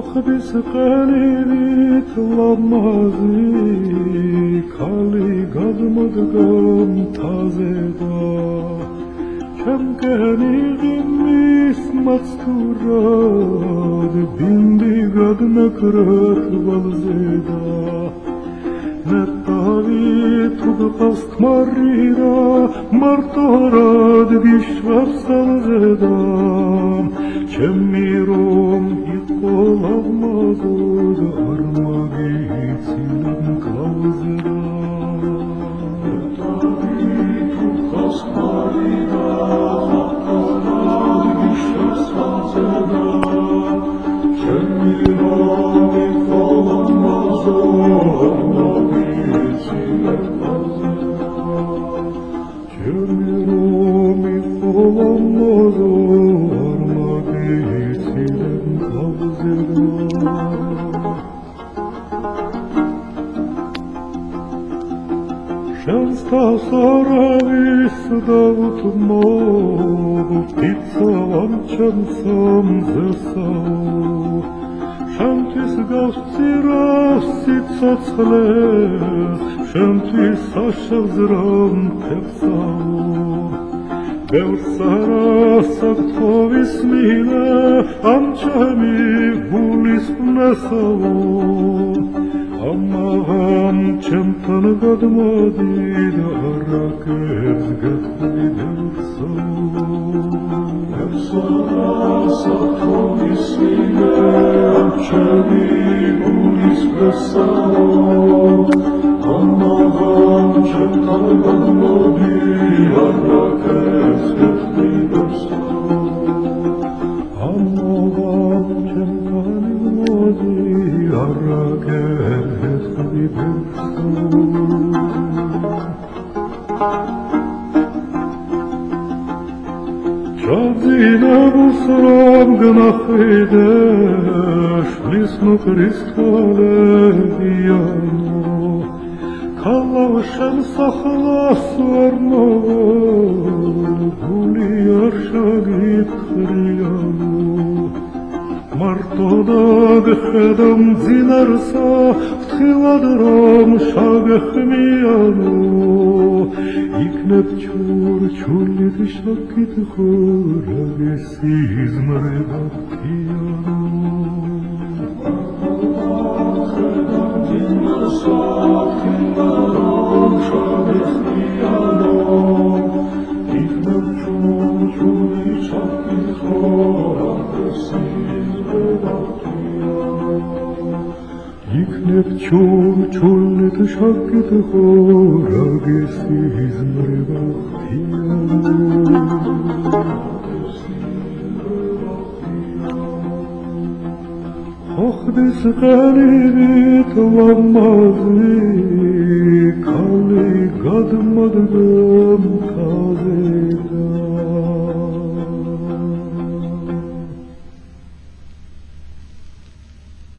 ხდის ყელივით ლამაზი ქალი გადმოდგა მთაზე და ჩემკენი ღიმის მაცქურად ბინდი გადნაკრა თვალზე და ნეტავი თუ გყავს ქმარი რა მარტორად გიშვებს ალზე და ჩემი რომ იყო ლამაზად არ მაგიცილებ მკლავზე და ნეტავი თუ გყავს ქმარი რა მარტორად გიშვებს ალზე და ჩემი რომ იყო ლამაზად Saravis davut mob pitsavam chamsam zesau Shantis gavtsiras sitsatsles Shantis ashazram tepsau Bevsaras aktovis mile Amchami gulis nesau Amaham champan gadmadid arakez gadvidevso Bevsaras aktovis mile Amchami gulis nesau Amaham champan gadmadid arakez gadvidevso Amaham champan gadmadid arakez Chadzinamus ram gnachidesh Lisnu kristale diano Kalav shem sachlas varno Guli arshagit chriano Martodag chedam zinarsa Vtchilad ram shagachmiano Ikneb chur chulit shakit chor Agesiz mredaktiano Martodag chedam zinarsa Vtchilad ram shagachmiano Ikneb chur chulit shakit chor Agesiz Ikneb chur chulit shakit chor Agesiz mredaktiano Hochdes qelivit lamazi Kali gadmadga mtaze da